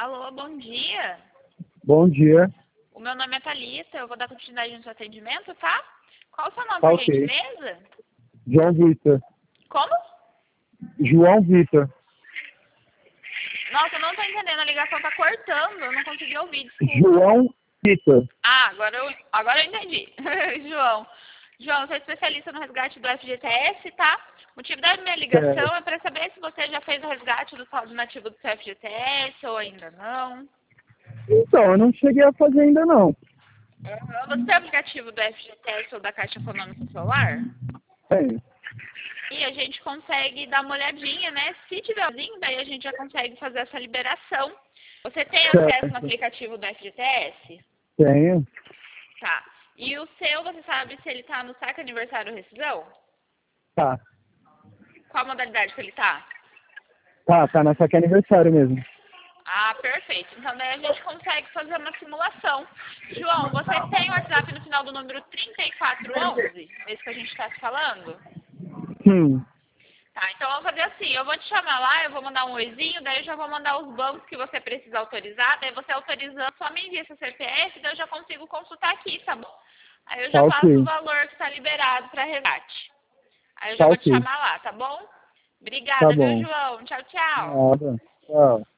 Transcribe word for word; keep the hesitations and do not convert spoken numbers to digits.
Alô, bom dia. Bom dia. O meu nome é Thalita, eu vou dar continuidade no seu atendimento, tá? Qual o seu nome, Tá por ok. gentileza? João Vitor. Como? João Vitor. Nossa, eu não tô entendendo, a ligação tá cortando, eu não consegui ouvir, desculpa. João Vitor. Ah, agora eu, agora eu entendi. João. João, eu sou especialista no resgate do F G T S, tá? O motivo da minha ligação Certo. é para saber se você já fez o resgate do saldo nativo do seu F G T S ou ainda não. Então, eu não cheguei a fazer ainda não. Uhum. Você tem o aplicativo do F G T S ou da Caixa Econômica no celular? É. E a gente consegue dar uma olhadinha, né? Se tiver sozinho, daí a gente já consegue fazer essa liberação. Você tem acesso no Certo. aplicativo do F G T S? Tenho. Tá. E o seu, você sabe se ele tá no saque aniversário ou rescisão? Tá. Qual a modalidade que ele tá? Tá, tá nessa aqui é aniversário mesmo. Ah, perfeito. Então daí a gente consegue fazer uma simulação. João, você tem o WhatsApp no final do número trinta e quatro onze? Esse que a gente está se falando? Sim. Tá, então eu vou fazer assim, eu vou te chamar lá, eu vou mandar um oizinho, daí eu já vou mandar os bancos que você precisa autorizar, daí você autorizando, só me envia seu C P F, daí eu já consigo consultar aqui, tá bom? Aí eu já Tá passo o ok. valor que está liberado para resgate. Aí eu já Tá vou te ok. chamar lá, tá bom? Tá Obrigada, viu, bom. João? Tchau, tchau. Nada. Tchau.